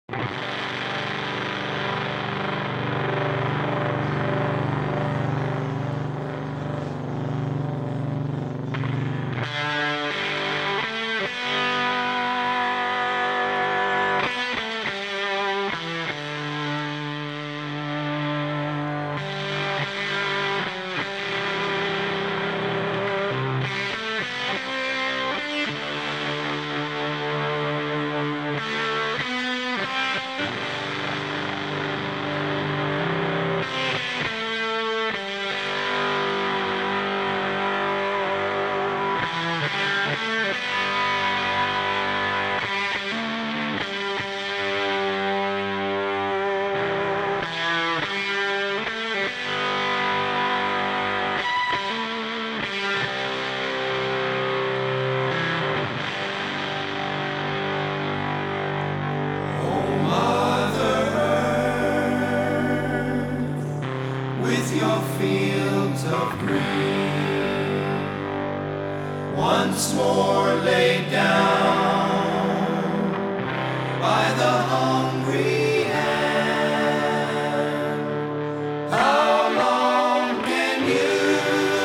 With your fields of green, once more laid down by the hungry hand. How long can you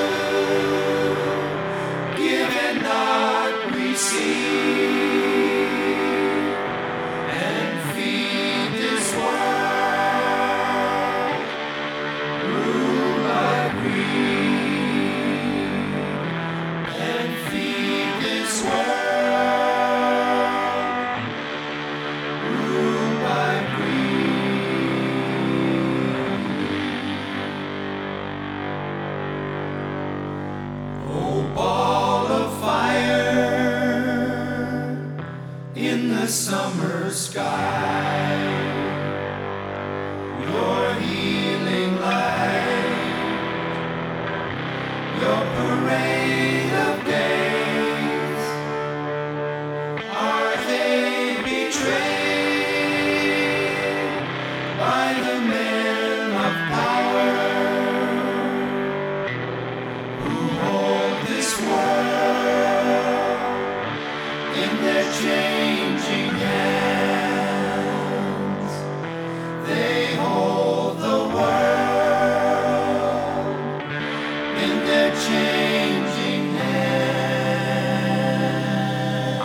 give and not receive, and feed this world ruled by greed, and feed this world ruled by greed? Oh, ball of fire in the summer sky, your healing light, your parade of days, are they betrayed by the men of power who hold this world in their changing hands? They hold the world in their changing hands.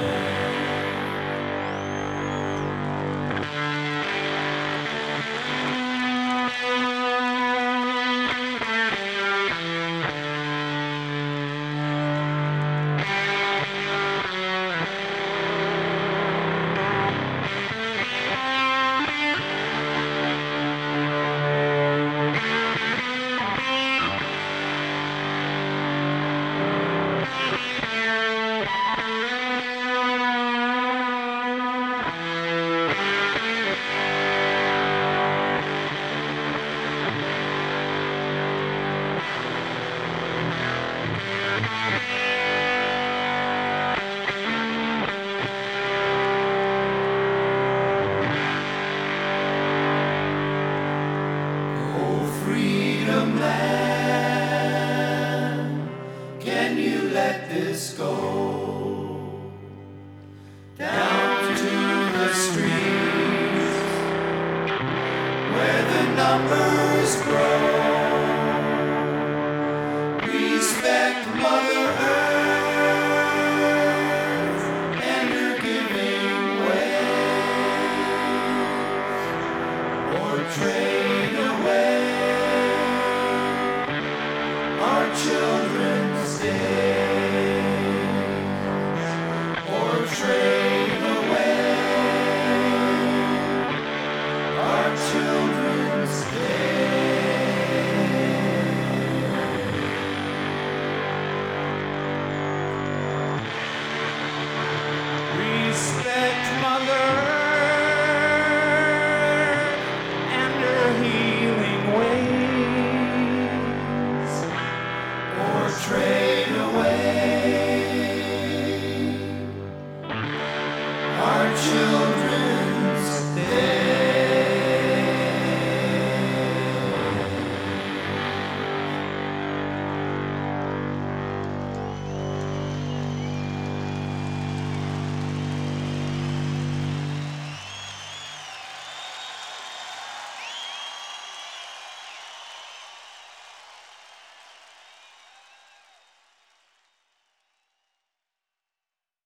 Oh, freedom land, can you let this go? Down to the streets where the numbers grow. Respect Mother Earth and her giving ways, or trade away our children's day.